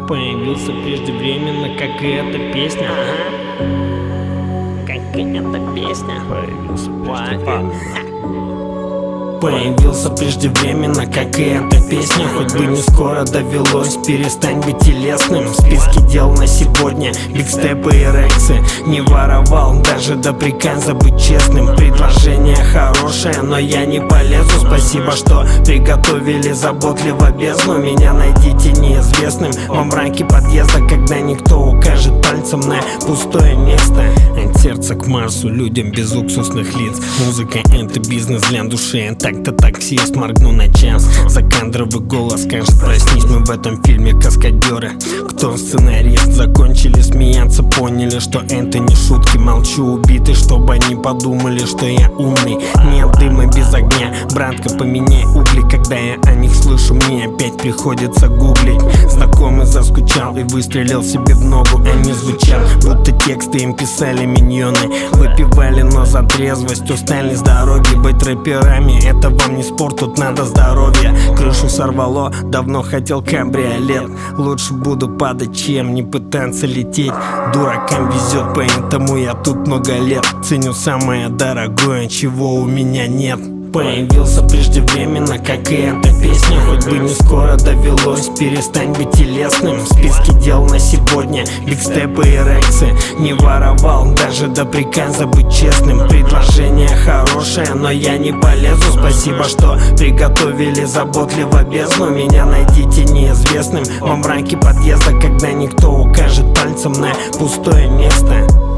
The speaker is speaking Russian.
Появился преждевременно, как и эта песня. Как и эта песня. Появился преждевременно, как и эта песня. Хоть бы не скоро довелось, перестань быть телесным. В списке дел на сегодня бигстепы и рексы. Не воровал даже до приказа быть честным. Предложение хорошее, но я не полезу. Спасибо, что приготовили заботливо бездну. Меня найдите неизвестным во мраке подъезда, когда никто укажет пальцем на пустое место. От сердца к Марсу людям без уксусных лиц. Музыка — это бизнес для души. Так-то таксист моргну на час. Закадровый голос скажет: проснись, мы в этом фильме каскадеры. Кто сценарист? Закончили смеяться, поняли, что это не шутки. Молчу убитый, чтобы они подумали, что я умный. Нет дыма без огня, братка, поменяй угли. Когда я о них слышу, мне опять приходится гуглить. Знакомый заскучал и выстрелил себе в ногу. Они звучат, будто тексты им писали миньоны. Выпивали, но за трезвость устали с дороги. Быть рэперами — это вам не спорт, тут надо здоровье. Крышу сорвало, давно хотел кабриолет. Лучше буду падать, чем не пытаться лететь. Дуракам везет, поэтому я тут много лет. Ценю самое дорогое, чего у меня нет. Появился преждевременно, как и эта песня. Хоть бы не скоро довелось, перестань быть телесным. В списке дел на сегодня бигстепы и рексы. Не воровал даже до приказа быть честным. Предложение хорошее, но я не полезу. Спасибо, что приготовили заботливо бездну. Меня найдите неизвестным во мраке подъезда, когда никто укажет пальцем на пустое место.